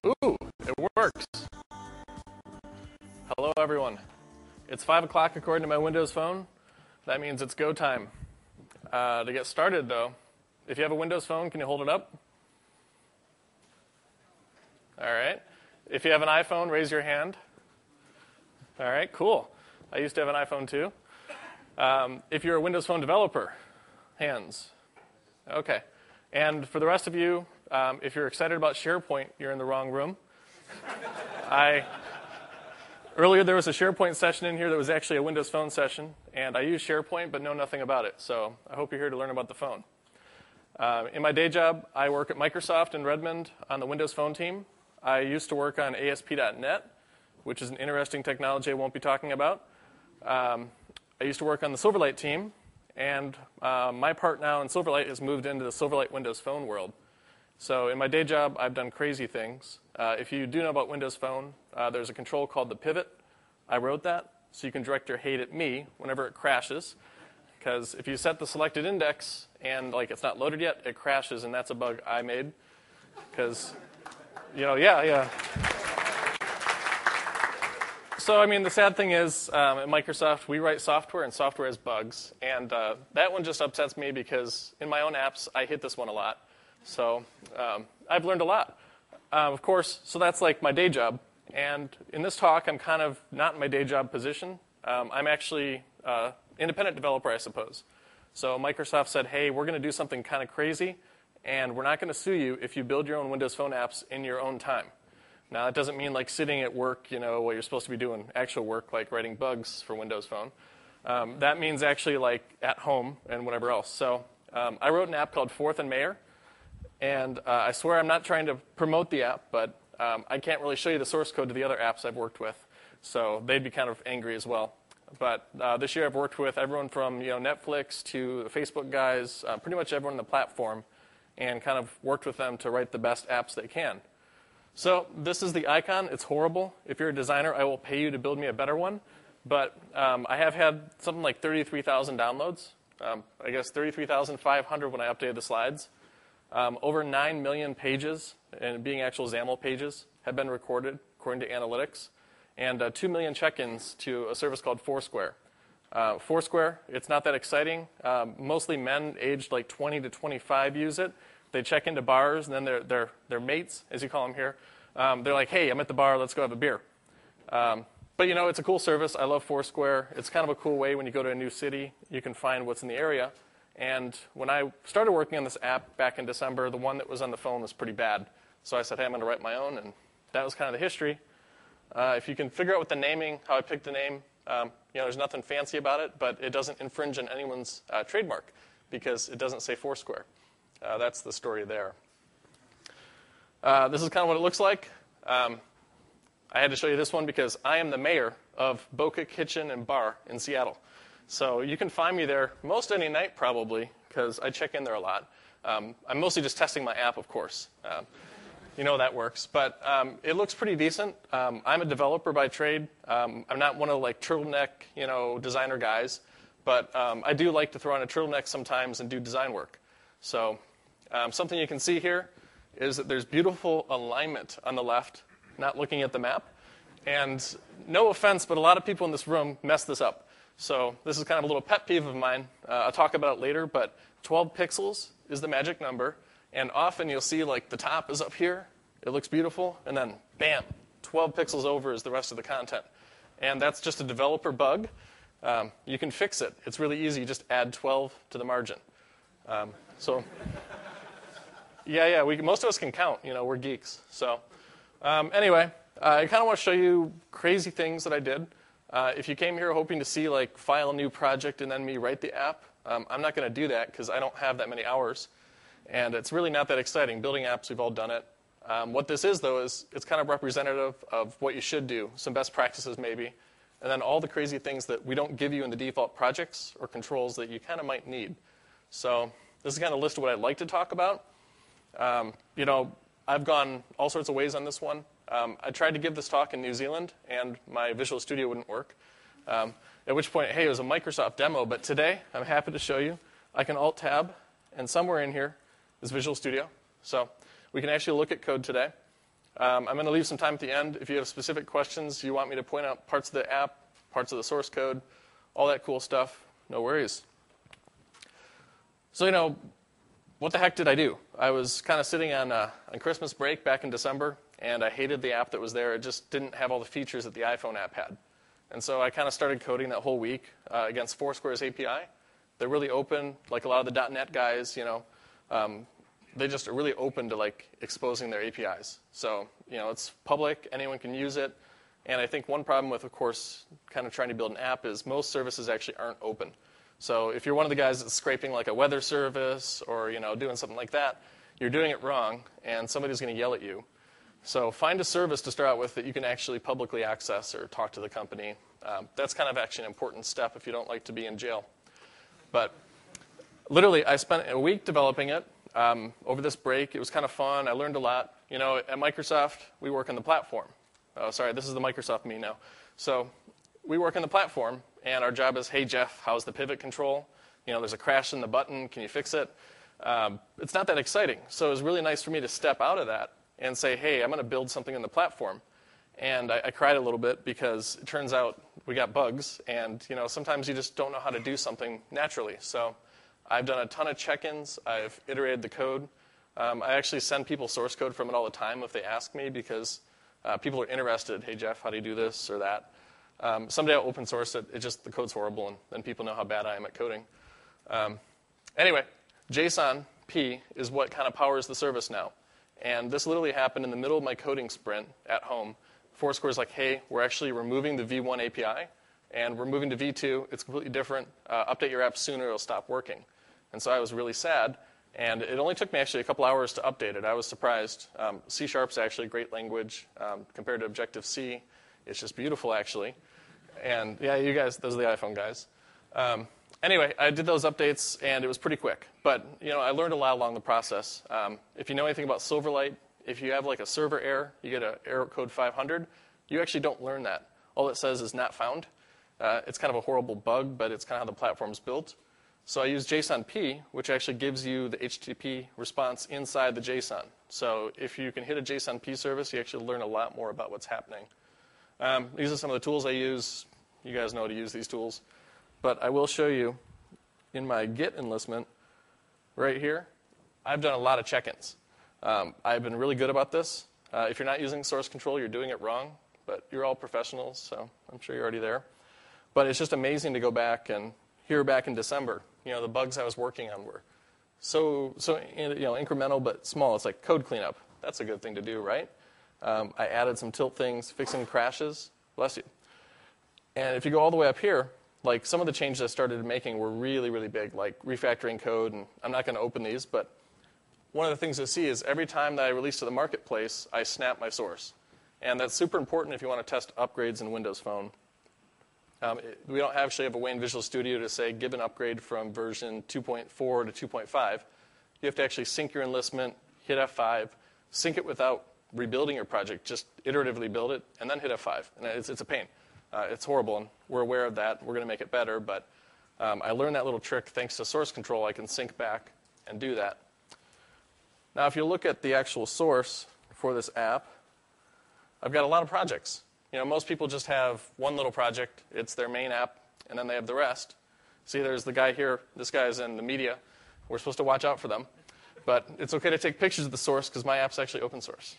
Ooh, it works. Hello, everyone. It's 5 o'clock according to my Windows phone. That means it's go time. To get started, though, if you have a Windows phone, can you hold it up? All right. If you have an iPhone, raise your hand. All right, cool. I used to have an iPhone, too. If you're a Windows Phone developer, hands. Okay. And for the rest of you, if you're excited about SharePoint, you're in the wrong room. Earlier, there was a SharePoint session in here that was actually a Windows Phone session, and I use SharePoint but know nothing about it, so I hope you're here to learn about the phone. In my day job, I work at Microsoft in Redmond on the Windows Phone team. I used to work on ASP.NET, which is an interesting technology I won't be talking about. I used to work on the Silverlight team, and my part now in Silverlight has moved into the Silverlight Windows Phone world. So in my day job, I've done crazy things. If you do know about Windows Phone, there's a control called the pivot. I wrote that, so you can direct your hate at me whenever it crashes. Because if you set the selected index and it's not loaded yet, it crashes, and that's a bug I made. Because, yeah. So, the sad thing is, at Microsoft, we write software, and software has bugs. And that one just upsets me because in my own apps, I hit this one a lot. So I've learned a lot. Of course, so that's my day job. And in this talk, I'm kind of not in my day job position. I'm actually an independent developer, I suppose. So Microsoft said, hey, we're going to do something kind of crazy, and we're not going to sue you if you build your own Windows Phone apps in your own time. Now, that doesn't mean sitting at work, while you're supposed to be doing actual work, like writing bugs for Windows Phone. That means actually at home and whatever else. So I wrote an app called Fourth and Mayor. And I swear I'm not trying to promote the app, but I can't really show you the source code to the other apps I've worked with. So they'd be kind of angry as well. But this year I've worked with everyone from Netflix to the Facebook guys, pretty much everyone on the platform, and kind of worked with them to write the best apps they can. So this is the icon. It's horrible. If you're a designer, I will pay you to build me a better one. But I have had something like 33,000 downloads. I guess 33,500 when I updated the slides. Over 9 million pages, and being actual XAML pages, have been recorded, according to analytics, and 2 million check-ins to a service called Foursquare. Foursquare, it's not that exciting. Mostly men aged 20 to 25 use it. They check into bars, and then their mates, as you call them here, they're like, hey, I'm at the bar, let's go have a beer. But, it's a cool service. I love Foursquare. It's kind of a cool way when you go to a new city, you can find what's in the area. And when I started working on this app back in December, the one that was on the phone was pretty bad. So I said, hey, I'm going to write my own, and that was kind of the history. If you can figure out with the naming, how I picked the name, there's nothing fancy about it, but it doesn't infringe on anyone's trademark because it doesn't say Foursquare. That's the story there. This is kind of what it looks like. I had to show you this one because I am the mayor of Boca Kitchen and Bar in Seattle. So you can find me there most any night probably because I check in there a lot. I'm mostly just testing my app, of course. That works. But it looks pretty decent. I'm a developer by trade. I'm not one of turtleneck, designer guys. But I do like to throw on a turtleneck sometimes and do design work. So something you can see here is that there's beautiful alignment on the left, not looking at the map. And no offense, but a lot of people in this room mess this up. So this is kind of a little pet peeve of mine. I'll talk about it later, but 12 pixels is the magic number. And often you'll see the top is up here. It looks beautiful. And then, bam, 12 pixels over is the rest of the content. And that's just a developer bug. You can fix it. It's really easy. You just add 12 to the margin. Yeah, most of us can count. We're geeks. So anyway, I kind of want to show you crazy things that I did. If you came here hoping to see file a new project and then me write the app, I'm not going to do that because I don't have that many hours. And it's really not that exciting. Building apps, we've all done it. What this is, though, is it's kind of representative of what you should do, some best practices maybe, and then all the crazy things that we don't give you in the default projects or controls that you kind of might need. So this is kind of a list of what I'd like to talk about. I've gone all sorts of ways on this one. I tried to give this talk in New Zealand, and my Visual Studio wouldn't work. At which point, hey, it was a Microsoft demo, but today I'm happy to show you. I can Alt-Tab, and somewhere in here is Visual Studio. So we can actually look at code today. I'm going to leave some time at the end. If you have specific questions, you want me to point out parts of the app, parts of the source code, all that cool stuff, no worries. So, what the heck did I do? I was kind of sitting on Christmas break back in December, and I hated the app that was there. It just didn't have all the features that the iPhone app had. And so I kind of started coding that whole week against Foursquare's API. They're really open, like a lot of the .NET guys, they just are really open to exposing their APIs. So, it's public, anyone can use it. And I think one problem with, of course, kind of trying to build an app is most services actually aren't open. So if you're one of the guys that's scraping like a weather service or, doing something like that, you're doing it wrong and somebody's going to yell at you. So find a service to start out with that you can actually publicly access or talk to the company. That's kind of actually an important step if you don't like to be in jail. But literally, I spent a week developing it. Over this break, it was kind of fun. I learned a lot. At Microsoft, we work on the platform. Oh, sorry, this is the Microsoft me now. So we work on the platform, and our job is, hey, Jeff, how's the pivot control? There's a crash in the button. Can you fix it? It's not that exciting. So it was really nice for me to step out of that and say, hey, I'm going to build something in the platform. And I cried a little bit because it turns out we got bugs, and sometimes you just don't know how to do something naturally. So I've done a ton of check-ins. I've iterated the code. I actually send people source code from it all the time if they ask me because people are interested. Hey, Jeff, how do you do this or that? Someday I'll open source it. The code's horrible, and then people know how bad I am at coding. Anyway, JSON P is what kind of powers the service now. And this literally happened in the middle of my coding sprint at home. Foursquare's like, hey, we're actually removing the V1 API, and we're moving to V2. It's completely different. Update your app sooner, it'll stop working. And so I was really sad. And it only took me actually a couple hours to update it. I was surprised. C#'s actually a great language compared to Objective-C. It's just beautiful, actually. And yeah, you guys, those are the iPhone guys. Anyway, I did those updates, and it was pretty quick. But I learned a lot along the process. If you know anything about Silverlight, if you have like a server error, you get an error code 500, you actually don't learn that. All it says is not found. It's kind of a horrible bug, but it's kind of how the platform's built. So I use JSON-P, which actually gives you the HTTP response inside the JSON. So if you can hit a JSON-P service, you actually learn a lot more about what's happening. These are some of the tools I use. You guys know how to use these tools. But I will show you in my Git enlistment right here, I've done a lot of check-ins. I've been really good about this. If you're not using source control, you're doing it wrong. But you're all professionals, so I'm sure you're already there. But it's just amazing to go back and here back in December, the bugs I was working on were so incremental but small. It's like code cleanup. That's a good thing to do, right? I added some tilt things, fixing crashes. Bless you. And if you go all the way up here, like some of the changes I started making were really, really big, like refactoring code. And I'm not going to open these, but one of the things you'll see is every time that I release to the marketplace, I snap my source. And that's super important if you want to test upgrades in Windows Phone. We don't actually have a way in Visual Studio to say give an upgrade from version 2.4 to 2.5. You have to actually sync your enlistment, hit F5, sync it without rebuilding your project, just iteratively build it, and then hit F5. And it's a pain. It's horrible, and we're aware of that. We're going to make it better, but I learned that little trick thanks to source control. I can sync back and do that. Now, if you look at the actual source for this app, I've got a lot of projects. Most people just have one little project. It's their main app, and then they have the rest. See, there's the guy here. This guy's in the media. We're supposed to watch out for them. But it's okay to take pictures of the source because my app's actually open source.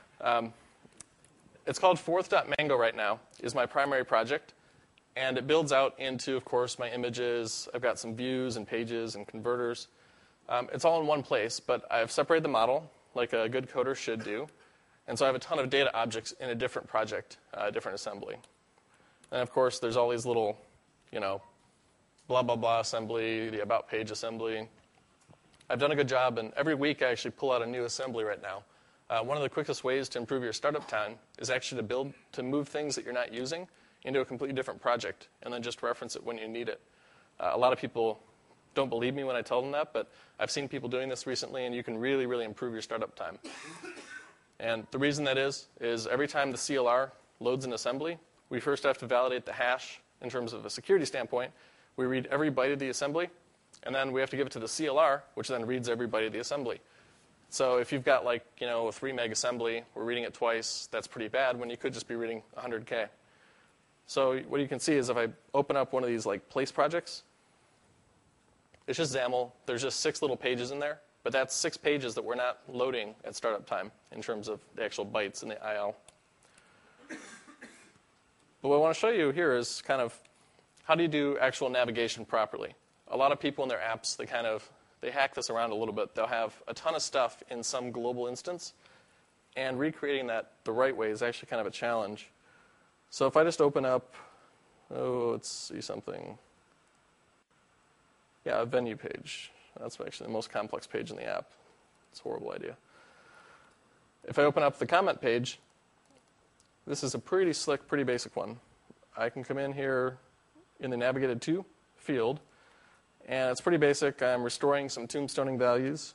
It's called Fourth.Mango right now, is my primary project. And it builds out into, of course, my images. I've got some views and pages and converters. It's all in one place, but I've separated the model like a good coder should do. And so I have a ton of data objects in a different project, a different assembly. And of course, there's all these little, blah, blah, blah assembly, the about page assembly. I've done a good job, and every week I actually pull out a new assembly right now. One of the quickest ways to improve your startup time is actually to move things that you're not using into a completely different project, and then just reference it when you need it. A lot of people don't believe me when I tell them that, but I've seen people doing this recently, and you can really, really improve your startup time. And the reason that is every time the CLR loads an assembly, we first have to validate the hash in terms of a security standpoint. We read every byte of the assembly, and then we have to give it to the CLR, which then reads every byte of the assembly. So if you've got like, a 3 meg assembly, we're reading it twice, that's pretty bad when you could just be reading 100K. So what you can see is if I open up one of these like place projects, it's just XAML. There's just 6 little pages in there, but that's 6 pages that we're not loading at startup time in terms of the actual bytes in the IL. But what I want to show you here is kind of how do you do actual navigation properly. A lot of people in their apps, they hack this around a little bit. They'll have a ton of stuff in some global instance, and recreating that the right way is actually kind of a challenge. So if I just open up, let's see something. Yeah, a venue page. That's actually the most complex page in the app. It's a horrible idea. If I open up the comment page, this is a pretty slick, pretty basic one. I can come in here in the navigated to field, and it's pretty basic. I'm restoring some tombstoning values.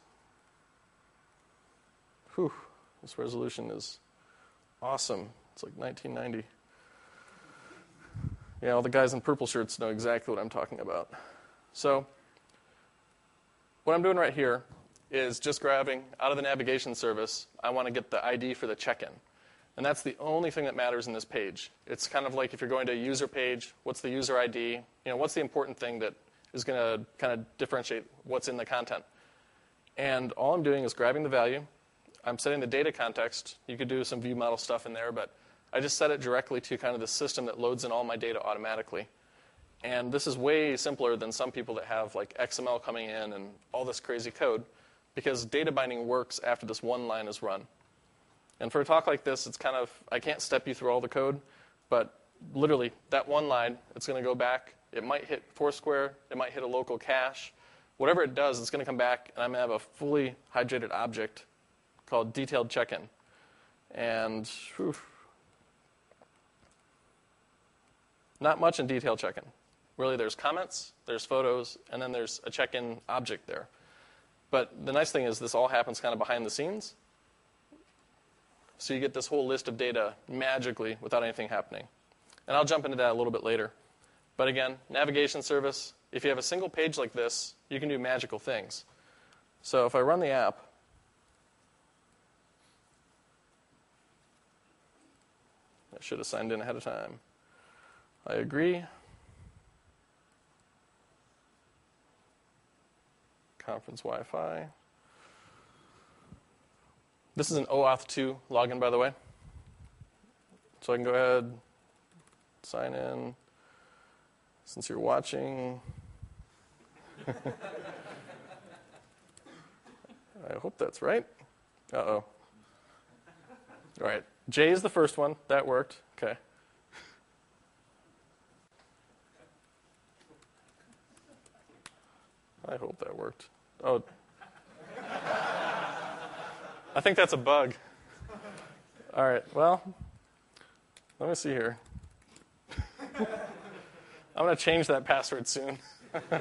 Whew, this resolution is awesome. It's like 1990. Yeah, all the guys in purple shirts know exactly what I'm talking about. So what I'm doing right here is just grabbing out of the navigation service, I want to get the ID for the check-in. And that's the only thing that matters in this page. It's kind of like if you're going to a user page, what's the user ID? What's the important thing that is going to kind of differentiate what's in the content? And all I'm doing is grabbing the value. I'm setting the data context. You could do some view model stuff in there, but I just set it directly to kind of the system that loads in all my data automatically. And this is way simpler than some people that have like XML coming in and all this crazy code, because data binding works after this one line is run. And for a talk like this, it's kind of, I can't step you through all the code, but literally that one line, it's going to go back. It might hit Foursquare. It might hit a local cache. Whatever it does, it's going to come back, and I'm going to have a fully hydrated object called detailed check-in. And not much in detailed check-in. Really, there's comments, there's photos, and then there's a check-in object there. But the nice thing is this all happens kind of behind the scenes. So you get this whole list of data magically without anything happening. And I'll jump into that a little bit later. But again, navigation service, if you have a single page like this, you can do magical things. So if I run the app, I should have signed in ahead of time. I agree. Conference Wi-Fi. This is an OAuth 2 login, by the way. So I can go ahead, sign in. Since you're watching, I hope that's right. Uh-oh. All right. J is the first one. That worked. Okay. I hope that worked. Oh. I think that's a bug. All right. Well, let me see here. I'm going to change that password soon. All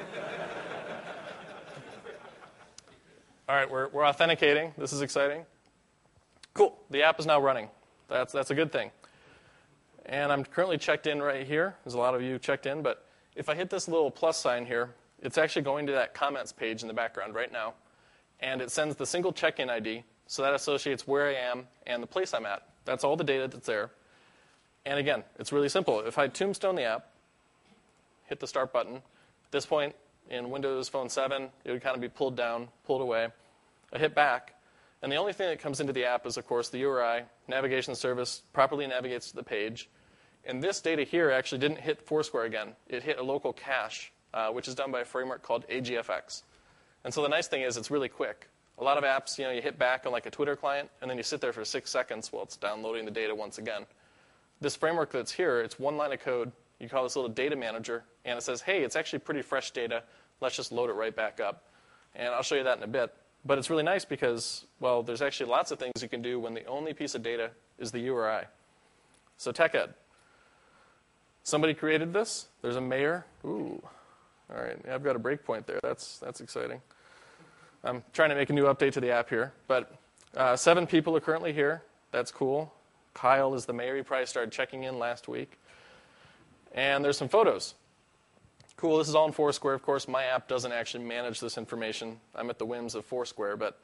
right, we're authenticating. This is exciting. Cool. The app is now running. That's a good thing. And I'm currently checked in right here. There's a lot of you checked in, but if I hit this little plus sign here, it's actually going to that comments page in the background right now, and it sends the single check-in ID, so that associates where I am and the place I'm at. That's all the data that's there. And again, it's really simple. If I tombstone the app, hit the start button, at this point in Windows Phone 7, it would kind of be pulled down, pulled away. I hit back, and the only thing that comes into the app is, of course, the URI. Navigation service properly navigates to the page. And this data here actually didn't hit Foursquare again. It hit a local cache, which is done by a framework called AGFX. And so the nice thing is it's really quick. A lot of apps, you hit back on like a Twitter client, and then you sit there for 6 seconds while it's downloading the data once again. This framework that's here, it's one line of code. You call this little data manager, and it says, hey, it's actually pretty fresh data. Let's just load it right back up. And I'll show you that in a bit. But it's really nice because, well, there's actually lots of things you can do when the only piece of data is the URI. So TechEd. Somebody created this. There's a mayor. Ooh. All right. Yeah, I've got a breakpoint there. That's exciting. I'm trying to make a new update to the app here. But 7 people are currently here. That's cool. Kyle is the mayor. He probably started checking in last week. And there's some photos. Cool, this is all in Foursquare. Of course, my app doesn't actually manage this information. I'm at the whims of Foursquare, but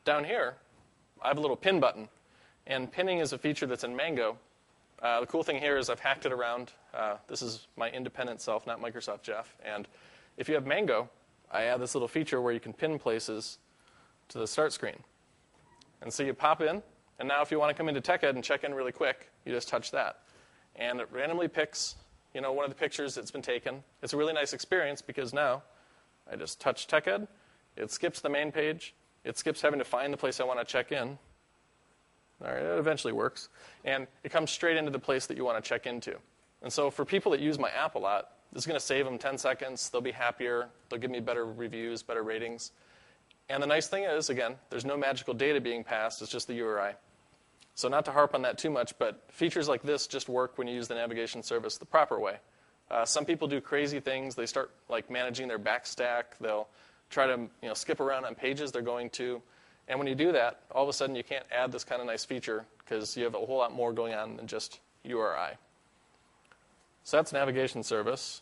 down here, I have a little pin button. And pinning is a feature that's in Mango. The cool thing here is I've hacked it around. This is my independent self, not Microsoft Jeff. And if you have Mango, I add this little feature where you can pin places to the start screen. And so you pop in, and now if you want to come into TechEd and check in really quick, you just touch that. And it randomly picks, one of the pictures that's been taken. It's a really nice experience because now I just touch TechEd. It skips the main page. It skips having to find the place I want to check in. All right, it eventually works. And it comes straight into the place that you want to check into. And so for people that use my app a lot, this is going to save them 10 seconds. They'll be happier. They'll give me better reviews, better ratings. And the nice thing is, again, there's no magical data being passed. It's just the URI. So not to harp on that too much, but features like this just work when you use the navigation service the proper way. Some people do crazy things. They start managing their backstack. They'll try to skip around on pages they're going to. And when you do that, all of a sudden you can't add this kind of nice feature because you have a whole lot more going on than just URI. So that's navigation service.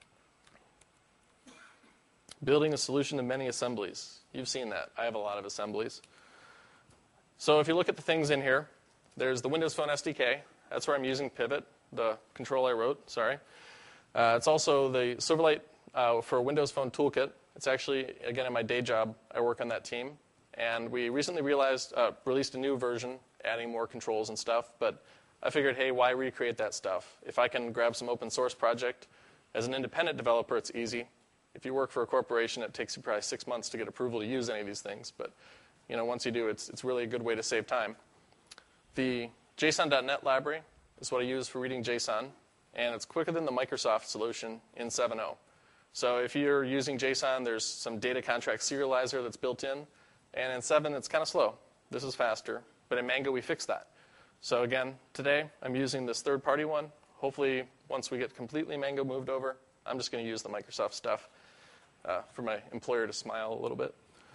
Building a solution to many assemblies. You've seen that. I have a lot of assemblies. So if you look at the things in here, there's the Windows Phone SDK. That's where I'm using Pivot, the control I wrote, sorry. It's also the Silverlight for Windows Phone Toolkit. It's actually, again, in my day job, I work on that team. And we recently released a new version, adding more controls and stuff. But I figured, hey, why recreate that stuff? If I can grab some open source project, as an independent developer, it's easy. If you work for a corporation, it takes you probably 6 months to get approval to use any of these things. But once you do, it's really a good way to save time. The JSON.NET library is what I use for reading JSON. And it's quicker than the Microsoft solution in 7.0. So if you're using JSON, there's some data contract serializer that's built in. And in 7, it's kind of slow. This is faster. But in Mango, we fixed that. So again, today, I'm using this third-party one. Hopefully, once we get completely Mango moved over, I'm just going to use the Microsoft stuff for my employer to smile a little bit.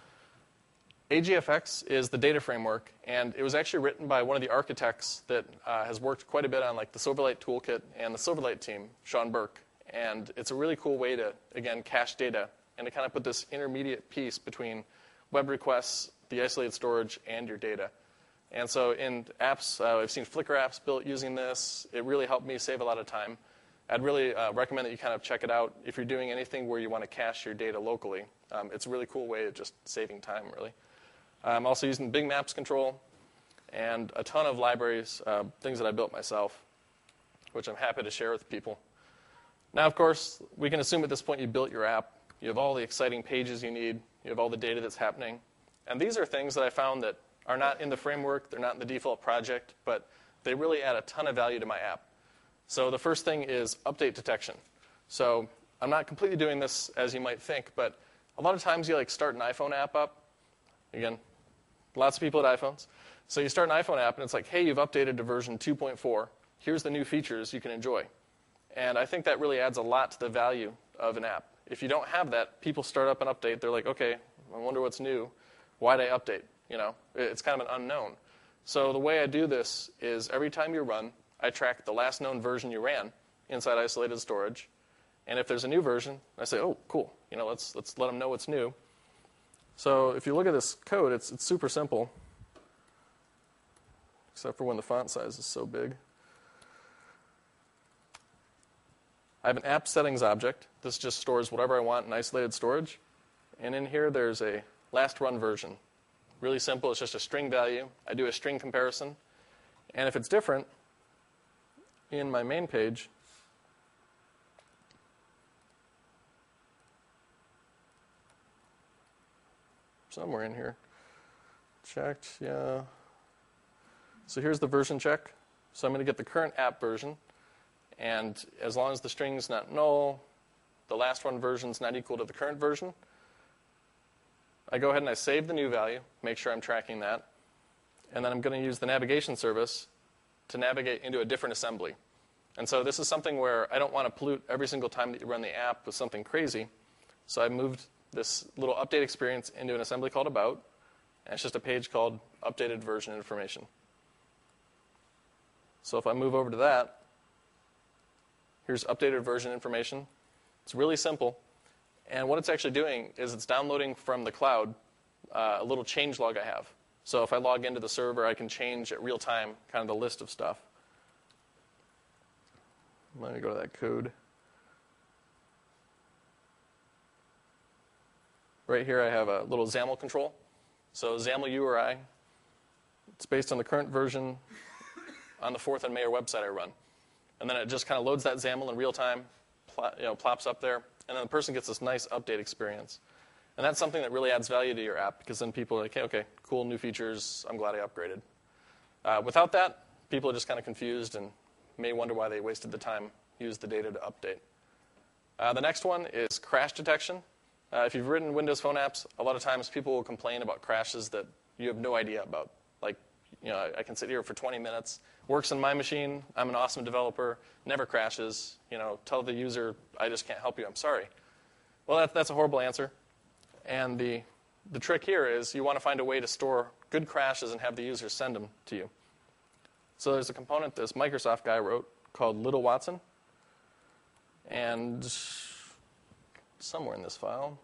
AGFX is the data framework. And it was actually written by one of the architects that has worked quite a bit on the Silverlight Toolkit and the Silverlight team, Sean Burke. And it's a really cool way to, again, cache data and to kind of put this intermediate piece between web requests, the isolated storage, and your data. And so in apps, I've seen Flickr apps built using this. It really helped me save a lot of time. I'd really recommend that you kind of check it out if you're doing anything where you want to cache your data locally. It's a really cool way of just saving time, really. I'm also using Big Maps control and a ton of libraries, things that I built myself, which I'm happy to share with people. Now, of course, we can assume at this point you built your app. You have all the exciting pages you need. You have all the data that's happening. And these are things that I found that are not in the framework. They're not in the default project. But they really add a ton of value to my app. So the first thing is update detection. So I'm not completely doing this as you might think. But a lot of times you start an iPhone app up. Again, lots of people at iPhones. So you start an iPhone app, and it's like, hey, you've updated to version 2.4. Here's the new features you can enjoy. And I think that really adds a lot to the value of an app. If you don't have that, people start up an update. They're like, okay, I wonder what's new. Why'd I update? It's kind of an unknown. So the way I do this is every time you run, I track the last known version you ran inside isolated storage. And if there's a new version, I say, oh, cool. Let's let them know what's new. So if you look at this code, it's super simple, except for when the font size is so big. I have an app settings object. This just stores whatever I want in isolated storage. And in here, there's a last run version. Really simple. It's just a string value. I do a string comparison. And if it's different, in my main page, somewhere in here, checked, yeah. So here's the version check. So I'm going to get the current app version. And as long as the string's not null, the last run version's not equal to the current version, I go ahead and I save the new value, make sure I'm tracking that. And then I'm going to use the navigation service to navigate into a different assembly. And so this is something where I don't want to pollute every single time that you run the app with something crazy. So I moved this little update experience into an assembly called About. And it's just a page called Updated Version Information. So if I move over to that, here's updated version information. It's really simple. And what it's actually doing is it's downloading from the cloud a little change log I have. So if I log into the server, I can change at real time kind of the list of stuff. Let me go to that code. Right here I have a little XAML control. So XAML URI, it's based on the current version on the 4th and Mayor website I run. And then it just kind of loads that XAML in real time, plops up there, and then the person gets this nice update experience. And that's something that really adds value to your app, because then people are like, hey, okay, cool, new features, I'm glad I upgraded. Without that, people are just kind of confused and may wonder why they wasted the time, used the data to update. The next one is crash detection. If you've written Windows Phone apps, a lot of times people will complain about crashes that you have no idea about. Like, I can sit here for 20 minutes, works on my machine, I'm an awesome developer, never crashes, tell the user, I just can't help you, I'm sorry. Well, that's a horrible answer. And the trick here is you want to find a way to store good crashes and have the user send them to you. So there's a component this Microsoft guy wrote called Little Watson. And somewhere in this file,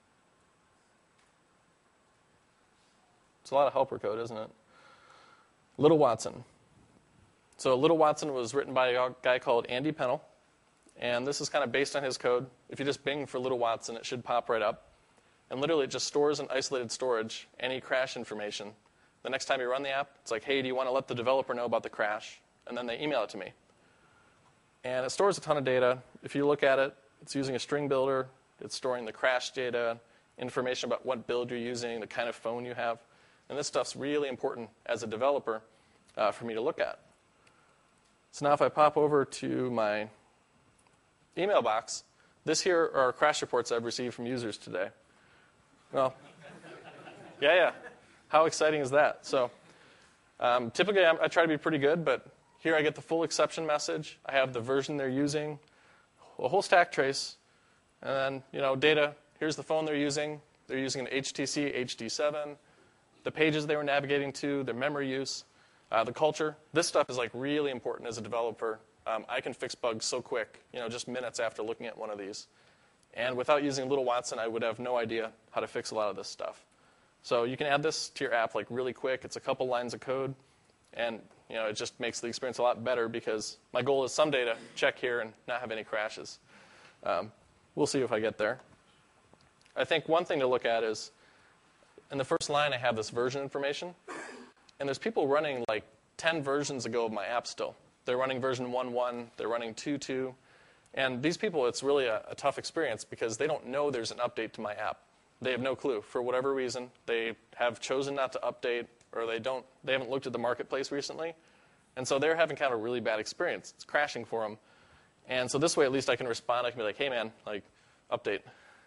it's a lot of helper code, isn't it? Little Watson. So Little Watson was written by a guy called Andy Pennell. And this is kind of based on his code. If you just Bing for Little Watson, it should pop right up. And literally it just stores in isolated storage any crash information. The next time you run the app, it's like, hey, do you want to let the developer know about the crash? And then they email it to me. And it stores a ton of data. If you look at it, it's using a string builder. It's storing the crash data, information about what build you're using, the kind of phone you have. And this stuff's really important as a developer for me to look at. So now if I pop over to my email box, this here are crash reports I've received from users today. Well, yeah. How exciting is that? So typically I try to be pretty good, but here I get the full exception message. I have the version they're using, a whole stack trace, and then data. Here's the phone they're using. They're using an HTC HD7. The pages they were navigating to, their memory use, the culture. This stuff is like really important as a developer. I can fix bugs so quick, just minutes after looking at one of these. And without using Little Watson, I would have no idea how to fix a lot of this stuff. So you can add this to your app like really quick. It's a couple lines of code, and it just makes the experience a lot better because my goal is someday to check here and not have any crashes. We'll see if I get there. I think one thing to look at is in the first line I have this version information, and there's people running like 10 versions ago of my app still. They're running version 1.1, they're running 2.2. And these people, it's really a tough experience because they don't know there's an update to my app. They have no clue. For whatever reason, they have chosen not to update, or they haven't looked at the marketplace recently. And so they're having kind of a really bad experience. It's crashing for them. And so this way, at least I can respond. I can be like, hey, man, update,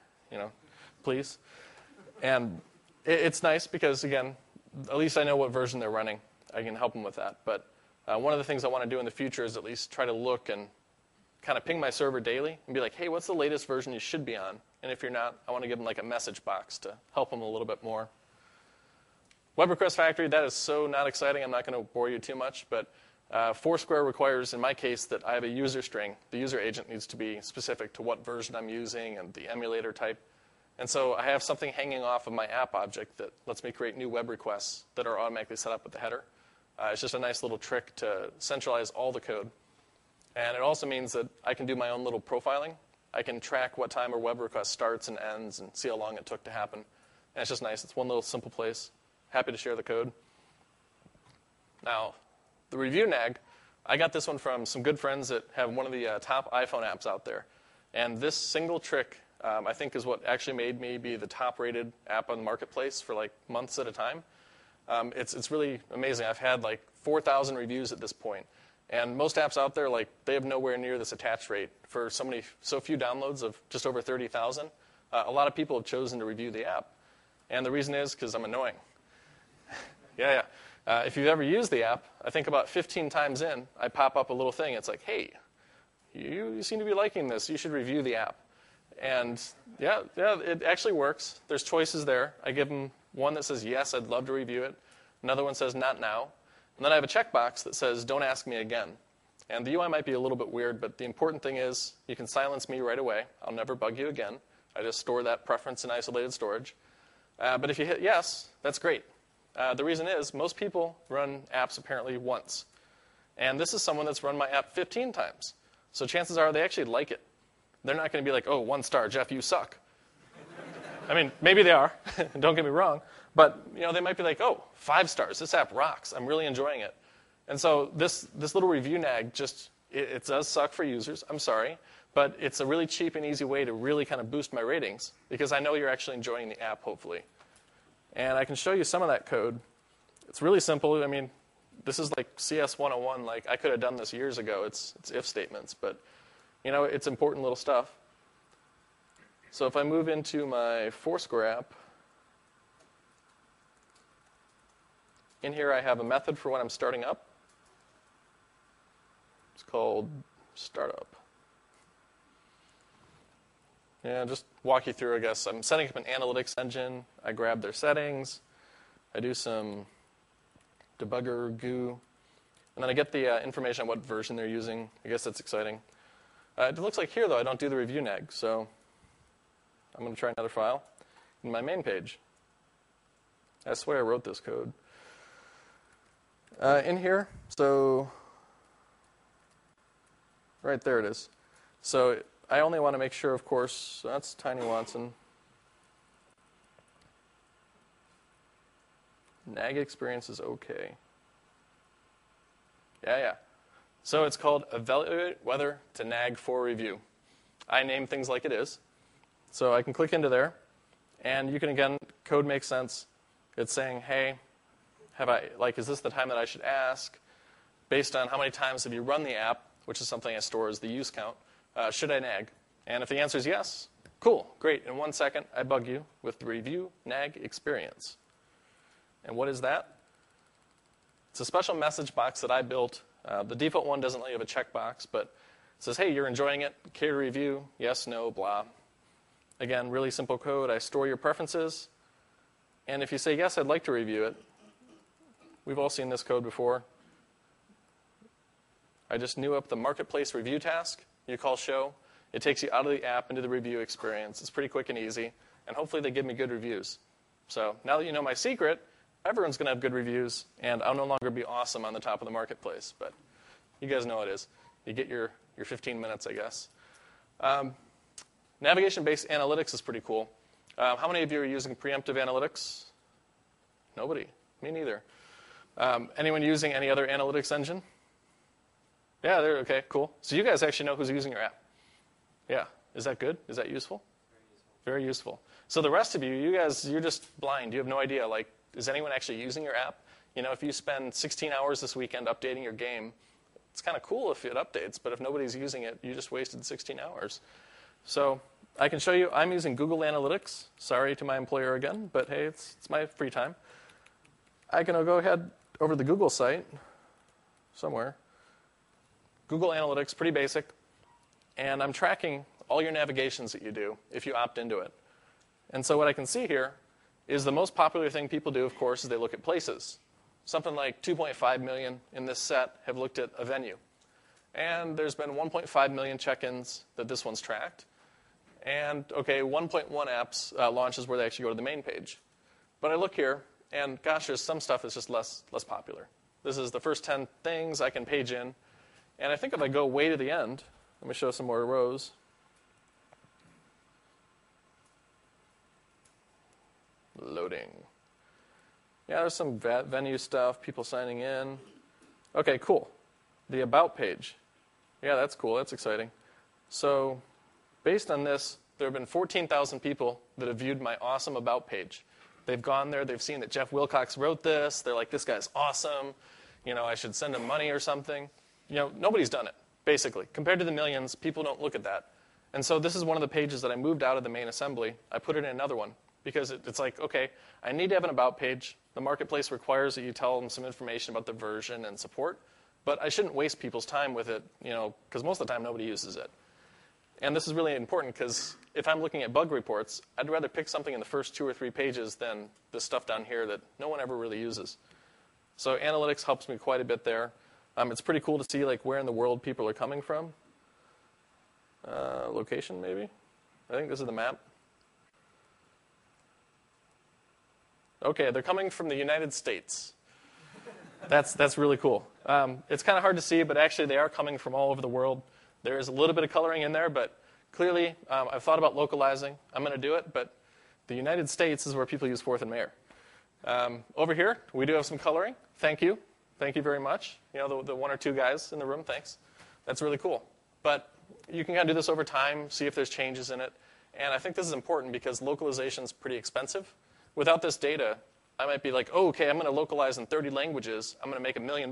please. And it's nice because, again, at least I know what version they're running. I can help them with that. But one of the things I want to do in the future is at least try to look and kind of ping my server daily and be like, hey, what's the latest version you should be on? And if you're not, I want to give them like a message box to help them a little bit more. Web Request Factory, that is so not exciting. I'm not going to bore you too much, but Foursquare requires, in my case, that I have a user string. The user agent needs to be specific to what version I'm using and the emulator type. And so I have something hanging off of my app object that lets me create new web requests that are automatically set up with the header. It's just a nice little trick to centralize all the code. And it also means that I can do my own little profiling. I can track what time a web request starts and ends and see how long it took to happen. And it's just nice. It's one little simple place. Happy to share the code. Now, the review nag, I got this one from some good friends that have one of the top iPhone apps out there. And this single trick, I think, is what actually made me be the top-rated app on the marketplace for like months at a time. It's really amazing. I've had like 4,000 reviews at this point. And most apps out there, they have nowhere near this attach rate for so few downloads of just over 30,000. A lot of people have chosen to review the app. And the reason is because I'm annoying. Yeah. If you've ever used the app, I think about 15 times in, I pop up a little thing. It's like, hey, you seem to be liking this. You should review the app. And yeah, it actually works. There's choices there. I give them one that says, yes, I'd love to review it. Another one says, not now. And then I have a checkbox that says, don't ask me again. And the UI might be a little bit weird, but the important thing is you can silence me right away. I'll never bug you again. I just store that preference in isolated storage. But if you hit yes, that's great. The reason is most people run apps apparently once. And this is someone that's run my app 15 times. So chances are they actually like it. They're not going to be like, oh, 1 star, Jeff, you suck. I mean, maybe they are. Don't get me wrong. But they might be like, oh, 5 stars. This app rocks. I'm really enjoying it. And so this little review nag it does suck for users. I'm sorry. But it's a really cheap and easy way to really kind of boost my ratings because I know you're actually enjoying the app, hopefully. And I can show you some of that code. It's really simple. I mean, this is like CS 101. Like, I could have done this years ago. It's if statements. But, it's important little stuff. So if I move into my Foursquare app, in here I have a method for when I'm starting up. It's called startup. Yeah, just walk you through, I guess. I'm setting up an analytics engine. I grab their settings. I do some debugger goo. And then I get the information on what version they're using. I guess that's exciting. It looks like here, though, I don't do the review nag. So I'm going to try another file in my main page. I swear I wrote this code. In here, so right there it is. So I only want to make sure, of course, that's Tiny Watson. Nag experience is okay. Yeah. So it's called evaluate whether to nag for review. I name things like it is. So I can click into there, and you can, again, code makes sense. It's saying, hey, is this the time that I should ask? Based on how many times have you run the app, which is something I store as the use count, should I nag? And if the answer is yes, cool, great. In 1 second, I bug you with the review nag experience. And what is that? It's a special message box that I built. The default one doesn't let you have a checkbox, but it says, hey, you're enjoying it, care to review, yes, no, blah. Again, really simple code. I store your preferences. And if you say, yes, I'd like to review it, we've all seen this code before. I just new up the marketplace review task. You call show. It takes you out of the app into the review experience. It's pretty quick and easy. And hopefully they give me good reviews. So now that you know my secret, everyone's going to have good reviews, and I'll no longer be awesome on the top of the marketplace. But you guys know how it is. You get your 15 minutes, I guess. Navigation-based analytics is pretty cool. How many of you are using preemptive analytics? Nobody. Me neither. Anyone using any other analytics engine? Yeah, they're okay, cool. So you guys actually know who's using your app. Yeah. Is that good? Is that useful? Very useful. So the rest of you, you're just blind. You have no idea. Like, is anyone actually using your app? If you spend 16 hours this weekend updating your game, it's kind of cool if it updates, but if nobody's using it, you just wasted 16 hours. So I can show you, I'm using Google Analytics. Sorry to my employer again, but hey, it's my free time. I can go ahead over the Google site somewhere. Google Analytics, pretty basic. And I'm tracking all your navigations that you do if you opt into it. And so what I can see here is the most popular thing people do, of course, is they look at places. Something like 2.5 million in this set have looked at a venue. And there's been 1.5 million check-ins that this one's tracked. And, 1.1 apps launches where they actually go to the main page. But I look here, and gosh, there's some stuff that's just less popular. This is the first 10 things I can page in. And I think if I go way to the end, let me show some more rows. Loading. Yeah, there's some venue stuff, people signing in. Okay, cool. The About page. Yeah, that's cool. That's exciting. So based on this, there have been 14,000 people that have viewed my awesome About page. They've gone there. They've seen that Jeff Wilcox wrote this. They're like, this guy's awesome. I should send him money or something. Nobody's done it, basically. Compared to the millions, people don't look at that. And so this is one of the pages that I moved out of the main assembly. I put it in another one because it's like, okay, I need to have an About page. The marketplace requires that you tell them some information about the version and support. But I shouldn't waste people's time with it, because most of the time nobody uses it. And this is really important because if I'm looking at bug reports, I'd rather pick something in the first 2 or 3 pages than this stuff down here that no one ever really uses. So analytics helps me quite a bit there. It's pretty cool to see where in the world people are coming from. Location, maybe? I think this is the map. Okay, they're coming from the United States. That's really cool. It's kind of hard to see, but actually they are coming from all over the world. There is a little bit of coloring in there, but clearly I've thought about localizing. I'm going to do it, but the United States is where people use Fourth and Mayer. Over here, we do have some coloring. Thank you. Thank you very much. You know, the one or two guys in the room, thanks. That's really cool. But you can kind of do this over time, see if there's changes in it. And I think this is important because localization is pretty expensive. Without this data, I might be like, oh, okay, I'm going to localize in 30 languages. I'm going to make $1 million.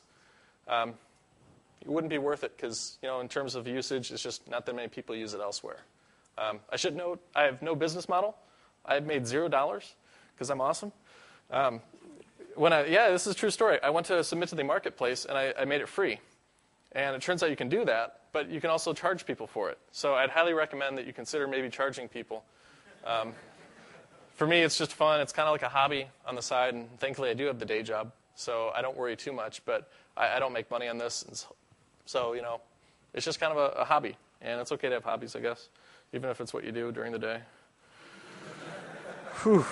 It wouldn't be worth it because, you know, in terms of usage, it's just not that many people use it elsewhere. I should note, I have no business model. I've made $0 because I'm awesome. This is a true story. I went to submit to the marketplace, and I made it free. And it turns out you can do that, but you can also charge people for it. So I'd highly recommend that you consider maybe charging people. For me, it's just fun. It's kind of like a hobby on the side, and thankfully I do have the day job, so I don't worry too much. But I don't make money on this, and so you know, it's just kind of a hobby, and it's okay to have hobbies, I guess, even if it's what you do during the day. Whew.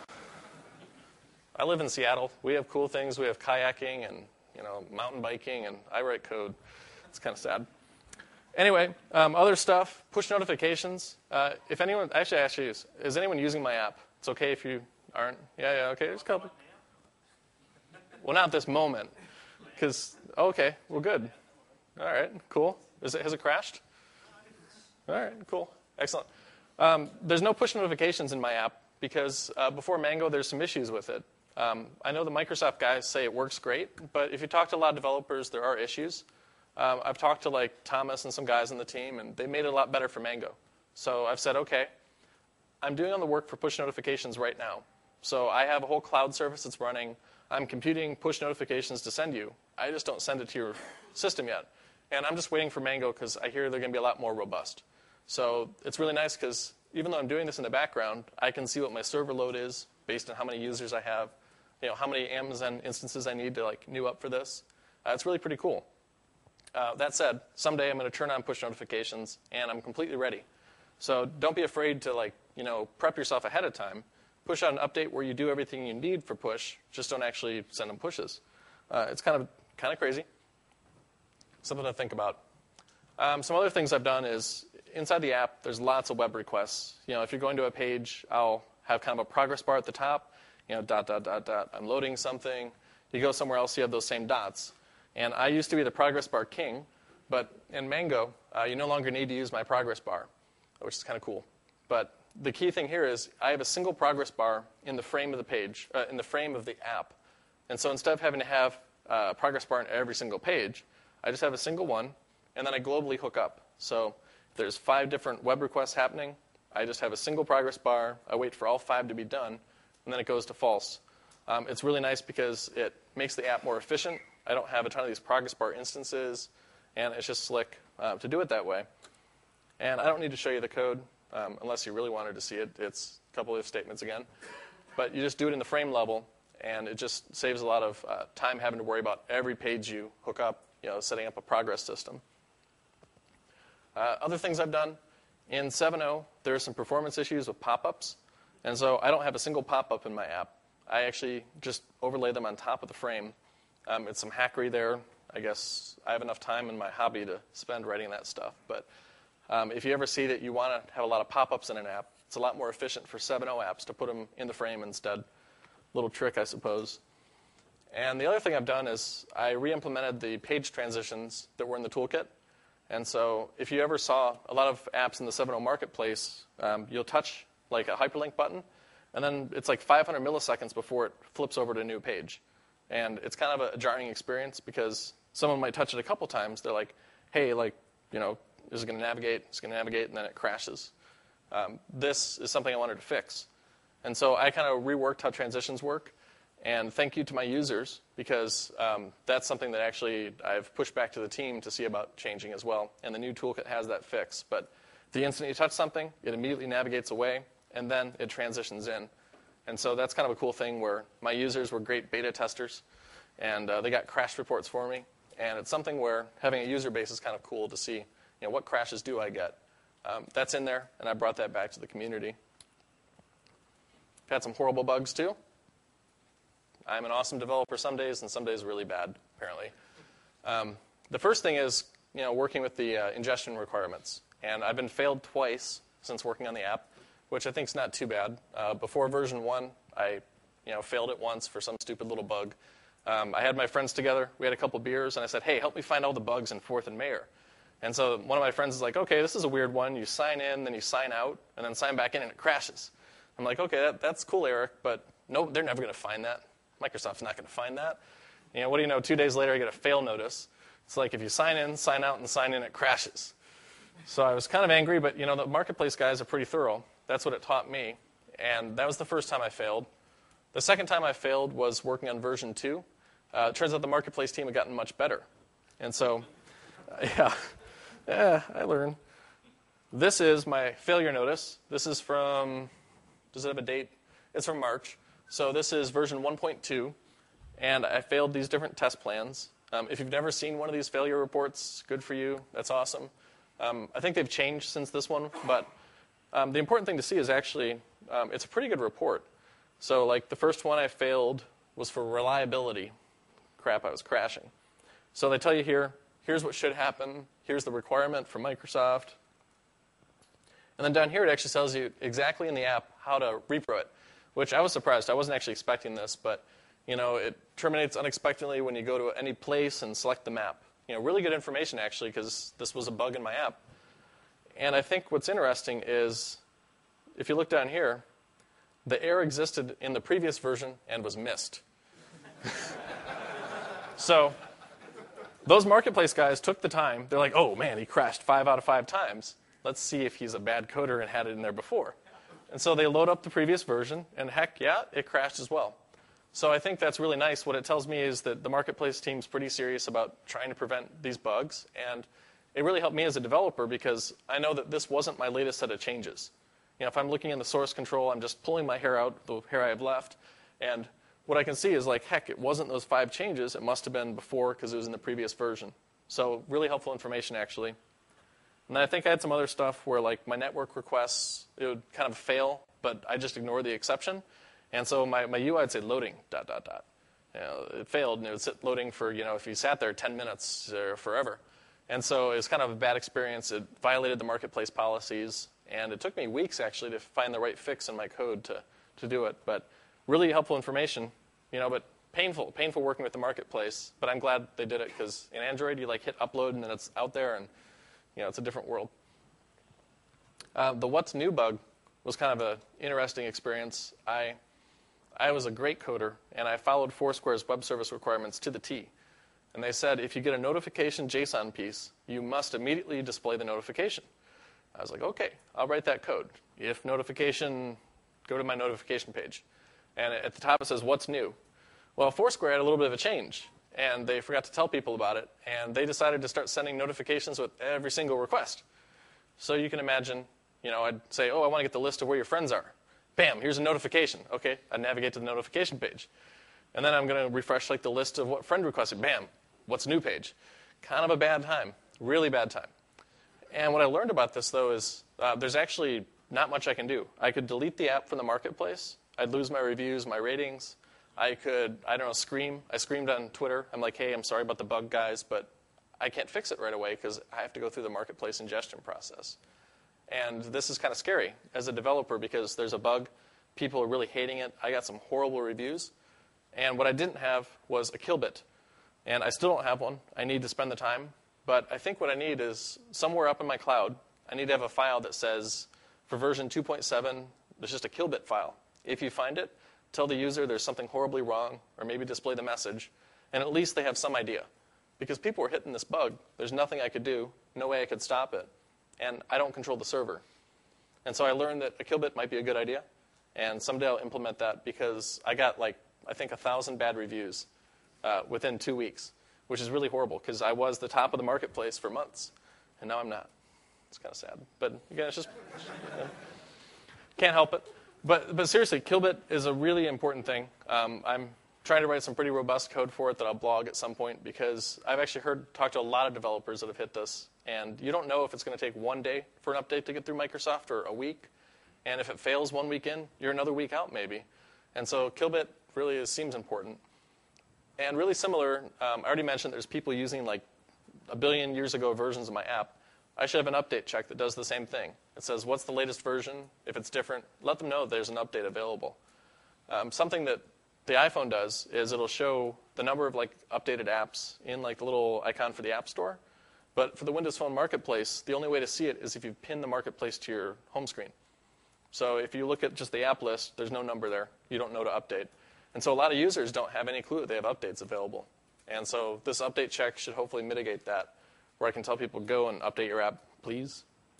I live in Seattle. We have cool things. We have kayaking and mountain biking, and I write code. It's kind of sad. Anyway, other stuff, push notifications. If anyone, actually, is anyone using my app? It's okay if you aren't. Yeah, okay, there's a couple. Well, not at this moment, because, okay, well, good. All right, cool. Has it crashed? All right, cool, excellent. There's no push notifications in my app because before Mango, there's some issues with it. I know the Microsoft guys say it works great, but if you talk to a lot of developers, there are issues. I've talked to like Thomas and some guys on the team, and they made it a lot better for Mango. So I've said, okay, I'm doing all the work for push notifications right now. So I have a whole cloud service that's running. I'm computing push notifications to send you. I just don't send it to your system yet. And I'm just waiting for Mango because I hear they're going to be a lot more robust. So it's really nice because even though I'm doing this in the background, I can see what my server load is based on how many users I have, how many Amazon instances I need to new up for this. It's really pretty cool. That said, someday I'm going to turn on push notifications, and I'm completely ready. So don't be afraid to prep yourself ahead of time. Push out an update where you do everything you need for push. Just don't actually send them pushes. It's kind of crazy. Something to think about. Some other things I've done is inside the app, there's lots of web requests. If you're going to a page, I'll have kind of a progress bar at the top. Dot, dot, dot, dot. I'm loading something. You go somewhere else, you have those same dots. And I used to be the progress bar king, but in Mango, you no longer need to use my progress bar, which is kind of cool. But the key thing here is I have a single progress bar in the frame of the page, in the frame of the app. And so instead of having to have a progress bar on every single page, I just have a single one, and then I globally hook up. So if there's 5 different web requests happening, I just have a single progress bar. I wait for all 5 to be done, and then it goes to false. It's really nice because it makes the app more efficient. I don't have a ton of these progress bar instances, and it's just slick to do it that way. And I don't need to show you the code unless you really wanted to see it. It's a couple if statements again. But you just do it in the frame level, and it just saves a lot of time having to worry about every page you hook up, setting up a progress system. Other things I've done, in 7.0, there are some performance issues with pop-ups. And so I don't have a single pop-up in my app. I actually just overlay them on top of the frame. It's some hackery there. I guess I have enough time in my hobby to spend writing that stuff. But if you ever see that you want to have a lot of pop-ups in an app, it's a lot more efficient for 7.0 apps to put them in the frame instead. Little trick, I suppose. And the other thing I've done is I re-implemented the page transitions that were in the toolkit. And so if you ever saw a lot of apps in the 7.0 marketplace, you'll touch like a hyperlink button, and then it's like 500 milliseconds before it flips over to a new page. And it's kind of a jarring experience because someone might touch it a couple times. They're like, hey, is it going to navigate? It's going to navigate, and then it crashes. This is something I wanted to fix. And so I kind of reworked how transitions work. And thank you to my users because that's something that actually I've pushed back to the team to see about changing as well. And the new toolkit has that fix. But the instant you touch something, it immediately navigates away, and then it transitions in. And so that's kind of a cool thing where my users were great beta testers, and they got crash reports for me. And it's something where having a user base is kind of cool to see, what crashes do I get. That's in there, and I brought that back to the community. I've had some horrible bugs too. I'm an awesome developer some days, and some days really bad, apparently. The first thing is, working with the ingestion requirements. And I've been failed twice since working on the app, which I think is not too bad. Before version 1, I failed it once for some stupid little bug. I had my friends together. We had a couple beers, and I said, hey, help me find all the bugs in 4th and Mayer. And so one of my friends is like, okay, this is a weird one. You sign in, then you sign out, and then sign back in, and it crashes. I'm like, okay, that's cool, Eric, but no, they're never going to find that. Microsoft's not going to find that. What do you know? 2 days later, I get a fail notice. It's like if you sign in, sign out, and sign in, it crashes. So I was kind of angry, but the marketplace guys are pretty thorough. That's what it taught me. And that was the first time I failed. The second time I failed was working on version 2. It turns out the marketplace team had gotten much better. And so, I learned. This is my failure notice. This is from, does it have a date? It's from March. So this is version 1.2. And I failed these different test plans. If you've never seen one of these failure reports, good for you. That's awesome. I think they've changed since this one, but the important thing to see is actually it's a pretty good report. So like the first one I failed was for reliability. Crap, I was crashing. So they tell you here, here's what should happen. Here's the requirement from Microsoft. And then down here it actually tells you exactly in the app how to repro it, which I was surprised. I wasn't actually expecting this, but it terminates unexpectedly when you go to any place and select the map. Really good information, actually, because this was a bug in my app. And I think what's interesting is, if you look down here, the error existed in the previous version and was missed. So those marketplace guys took the time. They're like, oh, man, he crashed 5 out of 5 times. Let's see if he's a bad coder and had it in there before. And so they load up the previous version, and heck, yeah, it crashed as well. So I think that's really nice. What it tells me is that the marketplace team's pretty serious about trying to prevent these bugs. And it really helped me as a developer because I know that this wasn't my latest set of changes. If I'm looking in the source control, I'm just pulling my hair out, the hair I have left. And what I can see is like, heck, it wasn't those 5 changes. It must have been before because it was in the previous version. So really helpful information, actually. And then I think I had some other stuff where like my network requests, it would kind of fail, but I just ignore the exception. And so my UI would say loading, ... It failed, and it would sit loading for, if you sat there 10 minutes or forever. And so it was kind of a bad experience. It violated the marketplace policies. And it took me weeks, actually, to find the right fix in my code to do it. But really helpful information, but painful working with the marketplace. But I'm glad they did it, because in Android, you hit upload, and then it's out there, and it's a different world. The what's new bug was kind of an interesting experience. I was a great coder, and I followed Foursquare's web service requirements to the T. And they said, if you get a notification JSON piece, you must immediately display the notification. I was like, okay, I'll write that code. If notification, go to my notification page. And at the top it says, what's new? Well, Foursquare had a little bit of a change, and they forgot to tell people about it. And they decided to start sending notifications with every single request. So you can imagine, I'd say, oh, I want to get the list of where your friends are. Bam, here's a notification. Okay, I navigate to the notification page. And then I'm going to refresh the list of what friend requested. Bam, what's new page? Kind of a bad time, really bad time. And what I learned about this, though, is there's actually not much I can do. I could delete the app from the marketplace. I'd lose my reviews, my ratings. I could, scream. I screamed on Twitter. I'm like, hey, I'm sorry about the bug, guys, but I can't fix it right away because I have to go through the marketplace ingestion process. And this is kind of scary as a developer because there's a bug. People are really hating it. I got some horrible reviews. And what I didn't have was a kill bit. And I still don't have one. I need to spend the time. But I think what I need is somewhere up in my cloud, I need to have a file that says, for version 2.7, there's just a kill bit file. If you find it, tell the user there's something horribly wrong, or maybe display the message. And at least they have some idea. Because people were hitting this bug. There's nothing I could do. No way I could stop it. And I don't control the server. And so I learned that a kill bit might be a good idea. And someday I'll implement that because I got, I think 1,000 bad reviews within 2 weeks, which is really horrible because I was the top of the marketplace for months. And now I'm not. It's kind of sad. But again, it's just, can't help it. But seriously, Killbit is a really important thing. I'm trying to write some pretty robust code for it that I'll blog at some point because I've actually talked to a lot of developers that have hit this. And you don't know if it's going to take 1 day for an update to get through Microsoft or a week. And if it fails 1 week in, you're another week out maybe. And so Killbit, really seems important. And really similar, I already mentioned there's people using like a billion years ago versions of my app. I should have an update check that does the same thing. It says, what's the latest version? If it's different, let them know there's an update available. Something that the iPhone does is it'll show the number of like updated apps in like the little icon for the App Store. But for the Windows Phone Marketplace, the only way to see it is if you pin the Marketplace to your home screen. So if you look at just the app list, there's no number there. You don't know to update. And so a lot of users don't have any clue that they have updates available. And so this update check should hopefully mitigate that, where I can tell people, go and update your app, please.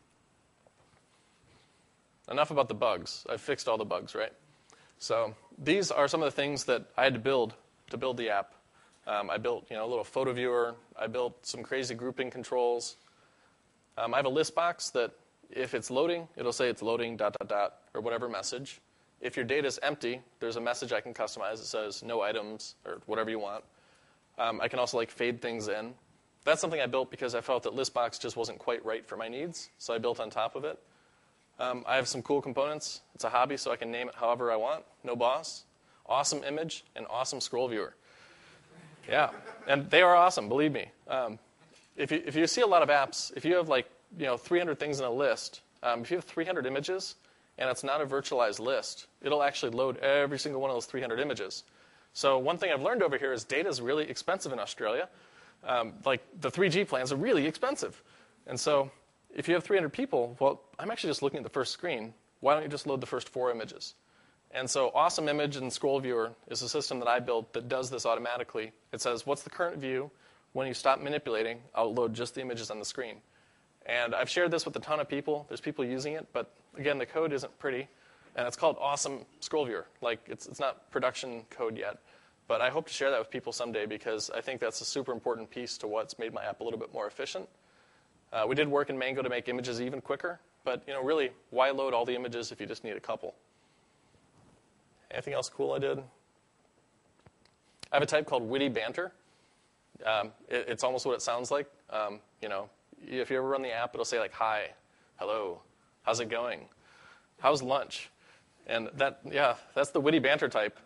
Enough about the bugs. I've fixed all the bugs, right? So these are some of the things that I had to build the app. I built a little photo viewer. I built some crazy grouping controls. I have a list box that if it's loading, it'll say it's loading, ... or whatever message. If your data is empty, there's a message I can customize that says no items or whatever you want. I can also like fade things in. That's something I built because I felt that Listbox just wasn't quite right for my needs, so I built on top of it. I have some cool components. It's a hobby, so I can name it however I want. No boss, awesome image, and awesome scroll viewer. Yeah, and they are awesome, believe me. If you see a lot of apps, if you have like 300 things in a list, if you have 300 images and it's not a virtualized list, it'll actually load every single one of those 300 images. So one thing I've learned over here is data is really expensive in Australia. Like the 3G plans are really expensive. And so if you have 300 people, well, I'm actually just looking at the first screen. Why don't you just load the first 4 images? And so Awesome Image and Scroll Viewer is a system that I built that does this automatically. It says, what's the current view? When you stop manipulating, I'll load just the images on the screen. And I've shared this with a ton of people. There's people using it, but again, the code isn't pretty. And it's called Awesome Scroll Viewer. Like, it's not production code yet. But I hope to share that with people someday because I think that's a super important piece to what's made my app a little bit more efficient. We did work in Mango to make images even quicker. But really, why load all the images if you just need a couple? Anything else cool I did? I have a type called Witty Banter. It's almost what it sounds like. If you ever run the app, it'll say like, hi, hello, how's it going? How's lunch? And that's the Witty Banter type.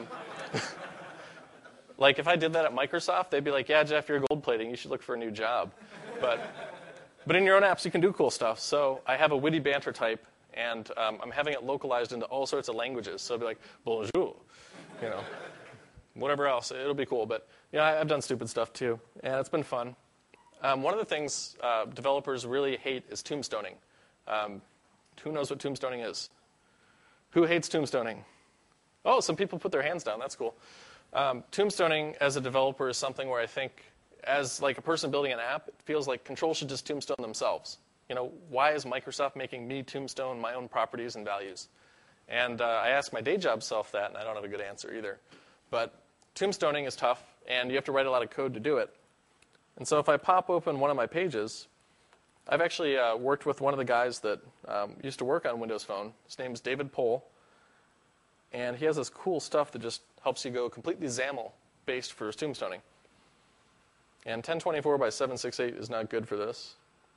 Like if I did that at Microsoft, they'd be like, yeah, Jeff, you're gold plating. You should look for a new job. But in your own apps, you can do cool stuff. So I have a Witty Banter type, and I'm having it localized into all sorts of languages. So it'll be like, bonjour, whatever else. It'll be cool. But I've done stupid stuff too, and it's been fun. One of the things developers really hate is tombstoning. Who knows what tombstoning is? Who hates tombstoning? Oh, some people put their hands down. That's cool. Tombstoning as a developer is something where I think as like a person building an app, it feels like Control should just tombstone themselves. Why is Microsoft making me tombstone my own properties and values? And I asked my day job self that, and I don't have a good answer either. But tombstoning is tough, and you have to write a lot of code to do it. And so if I pop open one of my pages, I've actually worked with one of the guys that used to work on Windows Phone. His name's David Pohl. And he has this cool stuff that just helps you go completely XAML-based for tombstoning. And 1024 by 768 is not good for this.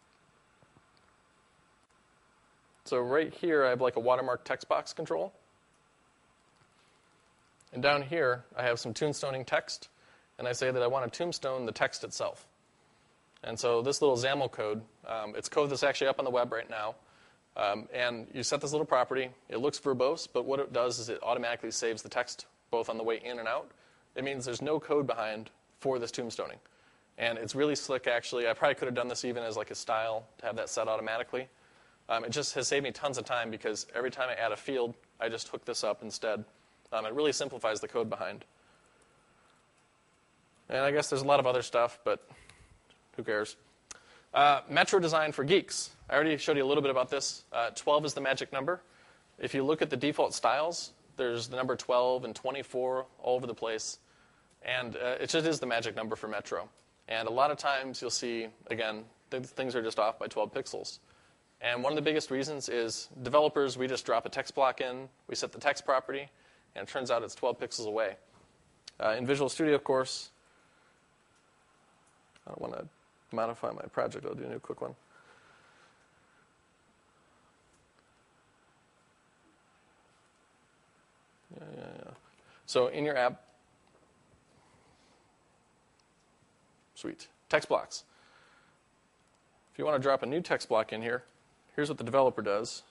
So right here, I have like a watermark text box control. And down here, I have some tombstoning text. And I say that I want to tombstone the text itself. And so this little XAML code, it's code that's actually up on the web right now. And you set this little property. It looks verbose, but what it does is it automatically saves the text both on the way in and out. It means there's no code behind for this tombstoning. And it's really slick, actually. I probably could have done this even as like a style to have that set automatically. It just has saved me tons of time because every time I add a field, I just hook this up instead. It really simplifies the code behind. And I guess there's a lot of other stuff, but who cares? Metro design for geeks. I already showed you a little bit about this. 12 is the magic number. If you look at the default styles, there's the number 12 and 24 all over the place. And it just is the magic number for Metro. And a lot of times you'll see, again, things are just off by 12 pixels. And one of the biggest reasons is developers, we just drop a text block in, we set the text property, and it turns out it's 12 pixels away. In Visual Studio, of course, I don't want to modify my project. I'll do a new quick one. Yeah. So in your app, sweet, text blocks. If you want to drop a new text block in here, here's what the developer does.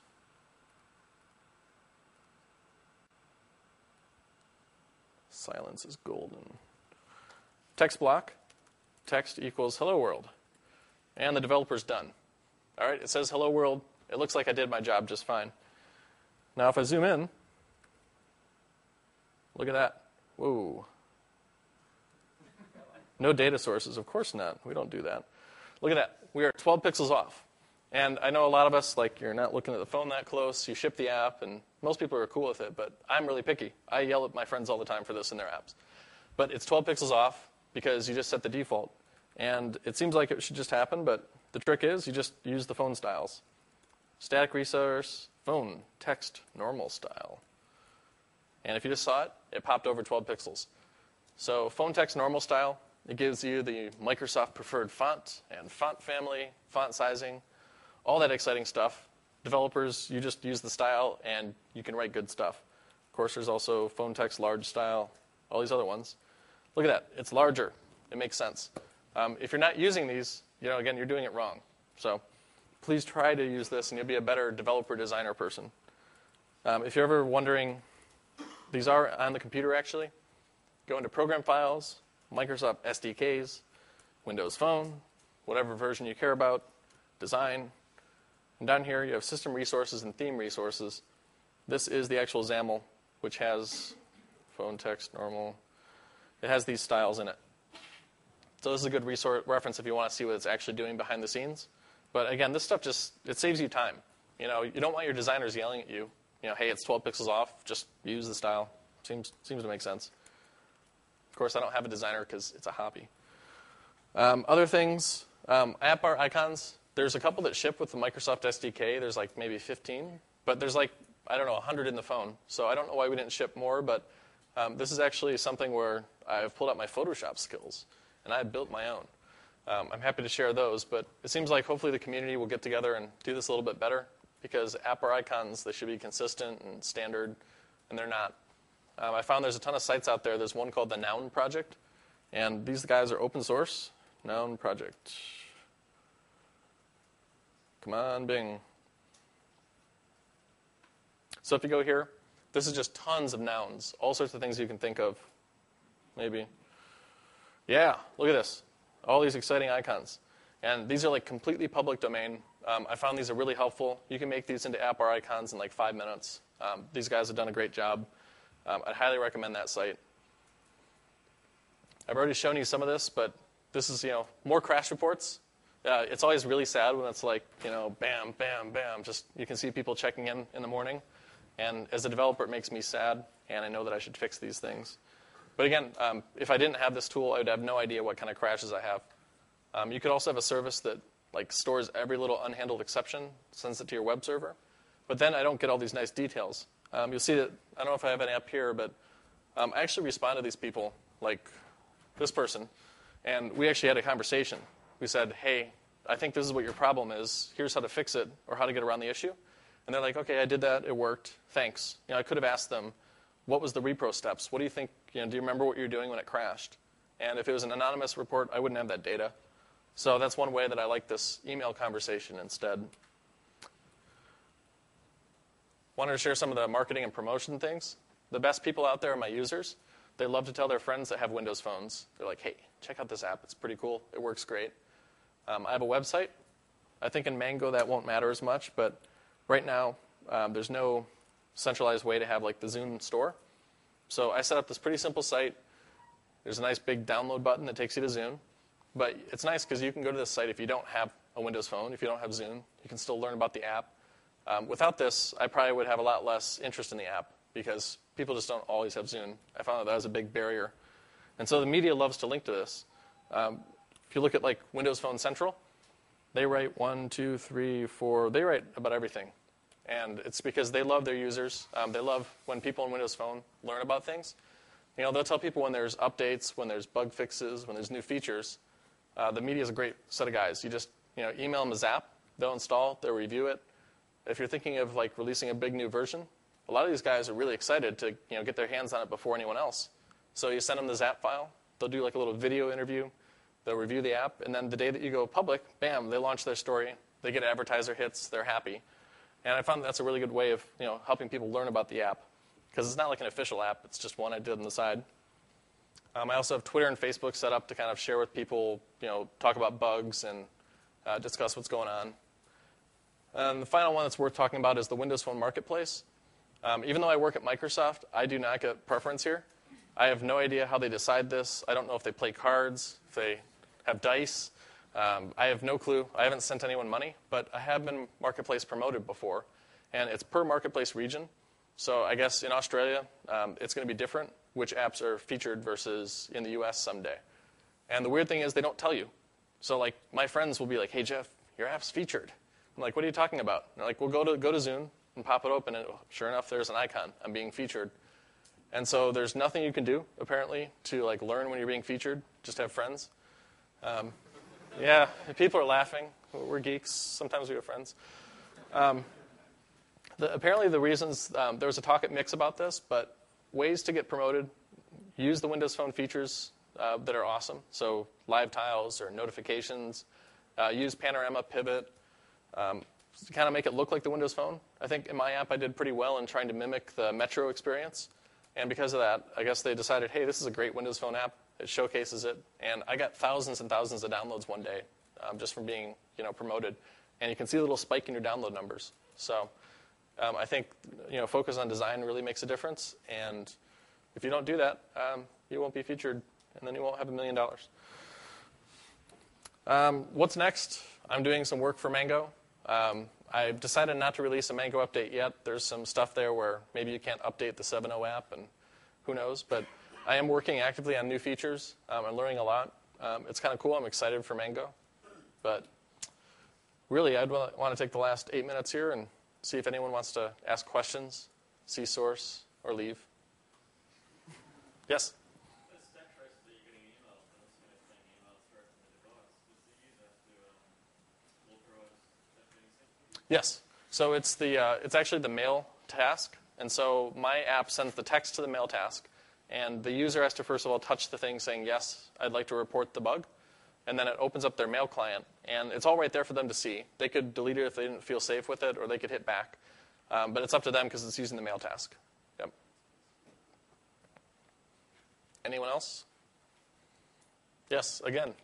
Silence is golden. Text block, text equals hello world. And the developer's done. All right, it says hello world. It looks like I did my job just fine. Now if I zoom in, look at that. Whoa. No data sources. Of course not. We don't do that. Look at that. We are 12 pixels off. And I know a lot of us, like, you're not looking at the phone that close. You ship the app, and most people are cool with it, but I'm really picky. I yell at my friends all the time for this in their apps. But it's 12 pixels off because you just set the default. And it seems like it should just happen, but the trick is you just use the phone styles. Static resource, phone, text, normal style. And if you just saw it, it popped over 12 pixels. So phone text normal style, it gives you the Microsoft preferred font and font family, font sizing, all that exciting stuff. Developers, you just use the style and you can write good stuff. Of course, there's also phone text large style, all these other ones. Look at that. It's larger. It makes sense. If you're not using these, again, you're doing it wrong. So please try to use this and you'll be a better developer designer person. If you're ever wondering, these are on the computer actually. Go into Program Files, Microsoft SDKs, Windows Phone, whatever version you care about, Design. And down here you have System Resources and Theme Resources. This is the actual XAML, which has phone text, normal. It has these styles in it. So this is a good reference if you want to see what it's actually doing behind the scenes. But again, this stuff it saves you time. You don't want your designers yelling at you. Hey, it's 12 pixels off. Just use the style. Seems to make sense. Of course, I don't have a designer because it's a hobby. Other things, app bar icons. There's a couple that ship with the Microsoft SDK. There's like maybe 15. But there's 100 in the phone. So I don't know why we didn't ship more. But this is actually something where I've pulled out my Photoshop skills. And I built my own. I'm happy to share those. But it seems like hopefully the community will get together and do this a little bit better. Because app bar icons, they should be consistent and standard. And they're not. I found there's a ton of sites out there. There's one called the Noun Project. And these guys are open source. Noun Project. Come on, Bing. So if you go here, this is just tons of nouns. All sorts of things you can think of. Maybe. Yeah, look at this. All these exciting icons. And these are like completely public domain. I found these are really helpful. You can make these into app bar icons in like 5 minutes. These guys have done a great job. I'd highly recommend that site. I've already shown you some of this, but this is, more crash reports. It's always really sad when it's like, bam, bam, bam. Just you can see people checking in the morning. And as a developer, it makes me sad, and I know that I should fix these things. But again, if I didn't have this tool, I would have no idea what kind of crashes I have. You could also have a service that stores every little unhandled exception, sends it to your web server. But then I don't get all these nice details. You'll see that, I don't know if I have any up here, but I actually responded to these people, like this person, and we actually had a conversation. We said, hey, I think this is what your problem is. Here's how to fix it or how to get around the issue. And they're like, okay, I did that. It worked. Thanks. I could have asked them, what was the repro steps? What do you think? Do you remember what you were doing when it crashed? And if it was an anonymous report, I wouldn't have that data. So that's one way that I like this email conversation instead. Wanted to share some of the marketing and promotion things. The best people out there are my users. They love to tell their friends that have Windows phones. They're like, hey, check out this app. It's pretty cool. It works great. I have a website. I think in Mango that won't matter as much, but right now there's no centralized way to have the Zune store. So I set up this pretty simple site. There's a nice big download button that takes you to Zune. But it's nice because you can go to this site if you don't have a Windows phone. If you don't have Zune, you can still learn about the app. Without this, I probably would have a lot less interest in the app because people just don't always have Zune. I found that was a big barrier. And so the media loves to link to this. If you look at Windows Phone Central, they write 1, 2, 3, 4. They write about everything. And it's because they love their users. They love when people in Windows Phone learn about things. They'll tell people when there's updates, when there's bug fixes, when there's new features. The media is a great set of guys. You just email them a zap. They'll install. They'll review it. If you're thinking of releasing a big new version, a lot of these guys are really excited to get their hands on it before anyone else. So you send them the Zap file. They'll do like a little video interview. They'll review the app, and then the day that you go public, bam, they launch their story. They get advertiser hits. They're happy. And I found that's a really good way of helping people learn about the app, because it's not like an official app. It's just one I did on the side. I also have Twitter and Facebook set up to kind of share with people, talk about bugs and discuss what's going on. And the final one that's worth talking about is the Windows Phone Marketplace. Even though I work at Microsoft, I do not get preference here. I have no idea how they decide this. I don't know if they play cards, if they have dice. I have no clue. I haven't sent anyone money, but I have been Marketplace promoted before, and it's per Marketplace region. So I guess in Australia, it's going to be different, which apps are featured versus in the U.S. someday. And the weird thing is they don't tell you. So like my friends will be like, hey, Jeff, your app's featured. I'm like, what are you talking about? And they're like, well, go to Zune and pop it open, and sure enough, there's an icon. I'm being featured. And so there's nothing you can do, apparently, to like learn when you're being featured. Just have friends. Yeah, people are laughing. We're geeks. Sometimes we have friends. Apparently the reasons, there was a talk at Mix about this, but ways to get promoted, use the Windows Phone features that are awesome. So live tiles or notifications. Use Panorama Pivot. To kind of make it look like the Windows Phone. I think in my app I did pretty well in trying to mimic the Metro experience. And because of that, I guess they decided, hey, this is a great Windows Phone app. It showcases it. And I got thousands and thousands of downloads one day just from being promoted. And you can see a little spike in your download numbers. So I think focus on design really makes a difference. And if you don't do that, you won't be featured, and then you won't have $1 million. What's next? I'm doing some work for Mango. I've decided not to release a Mango update yet. There's some stuff there where maybe you can't update the 7.0 app, and who knows. But I am working actively on new features. I'm learning a lot. It's kind of cool. I'm excited for Mango. But really, I'd want to take the last 8 minutes here and see if anyone wants to ask questions, see source, or leave. Yes? Yes. So it's actually the mail task. And so my app sends the text to the mail task. And the user has to, first of all, touch the thing saying, yes, I'd like to report the bug. And then it opens up their mail client. And it's all right there for them to see. They could delete it if they didn't feel safe with it, or they could hit back. But it's up to them because it's using the mail task. Yep. Anyone else? Yes, again.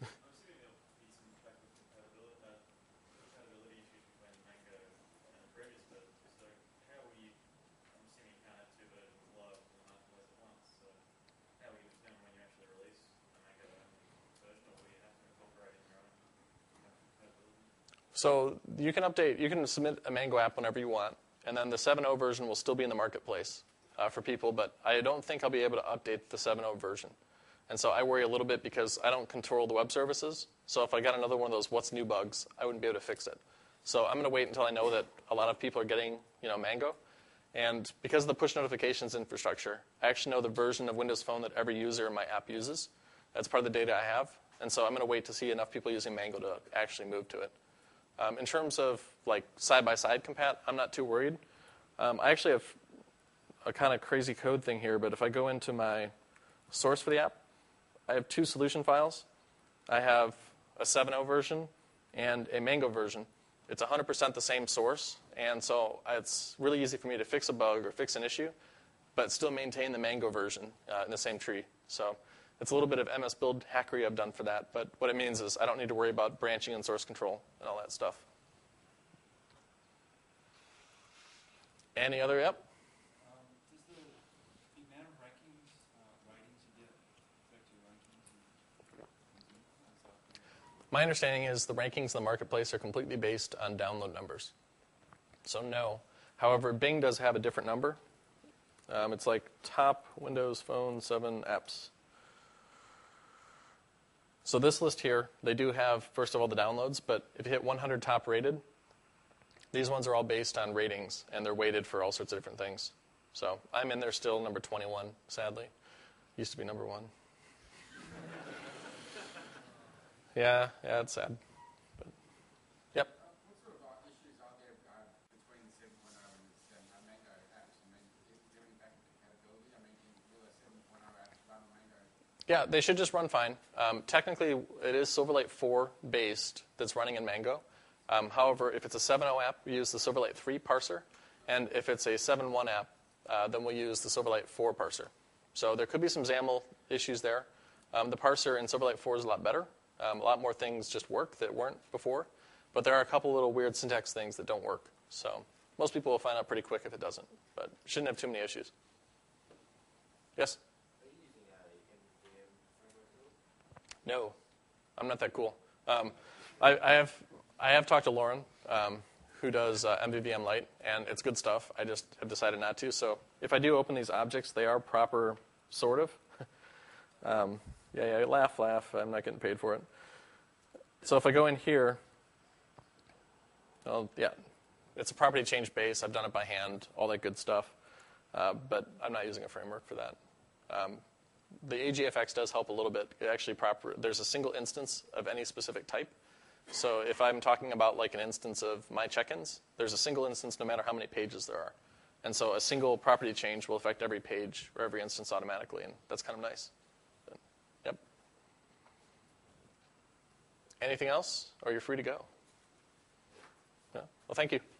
So you can submit a Mango app whenever you want, and then the 7.0 version will still be in the marketplace for people, but I don't think I'll be able to update the 7.0 version. And so I worry a little bit because I don't control the web services. So if I got another one of those what's new bugs, I wouldn't be able to fix it. So I'm going to wait until I know that a lot of people are getting Mango. And because of the push notifications infrastructure, I actually know the version of Windows Phone that every user in my app uses. That's part of the data I have. And so I'm going to wait to see enough people using Mango to actually move to it. In terms of like side-by-side compat, I'm not too worried. I actually have a kind of crazy code thing here, but if I go into my source for the app, I have 2 solution files. I have a 7.0 version and a Mango version. It's 100% the same source, and so it's really easy for me to fix a bug or fix an issue, but still maintain the Mango version in the same tree. So it's a little bit of MS Build hackery I've done for that, but what it means is I don't need to worry about branching and source control and all that stuff. Any other? Yep. Does the amount of rankings, ratings you get affect your rankings? My understanding is the rankings in the marketplace are completely based on download numbers. So no. However, Bing does have a different number. It's like top Windows Phone 7 apps. So this list here, they do have, first of all, the downloads, but if you hit 100 top rated, these ones are all based on ratings, and they're weighted for all sorts of different things. So I'm in there still, number 21, sadly. Used to be number 1. Yeah, it's sad. But, yep. What sort of issues are there between the 7.0 and the Mango apps? I mean, Yeah, they should just run fine. Technically, it is Silverlight 4 based that's running in Mango. However, if it's a 7.0 app, we use the Silverlight 3 parser. And if it's a 7.1 app, then we'll use the Silverlight 4 parser. So there could be some XAML issues there. The parser in Silverlight 4 is a lot better. A lot more things just work that weren't before. But there are a couple little weird syntax things that don't work. So most people will find out pretty quick if it doesn't. But shouldn't have too many issues. Yes? No, I'm not that cool. I have talked to Lauren, who does MVVM Lite, and it's good stuff. I just have decided not to. So if I do open these objects, they are proper, sort of. Yeah, laugh. I'm not getting paid for it. So if I go in here, well, yeah, it's a property change base. I've done it by hand, all that good stuff. But I'm not using a framework for that. The AGFX does help a little bit. It actually there's a single instance of any specific type. So if I'm talking about like an instance of my check-ins, there's a single instance no matter how many pages there are. And so a single property change will affect every page or every instance automatically, and that's kind of nice. But, yep. Anything else? Or you're free to go. No? Well, thank you.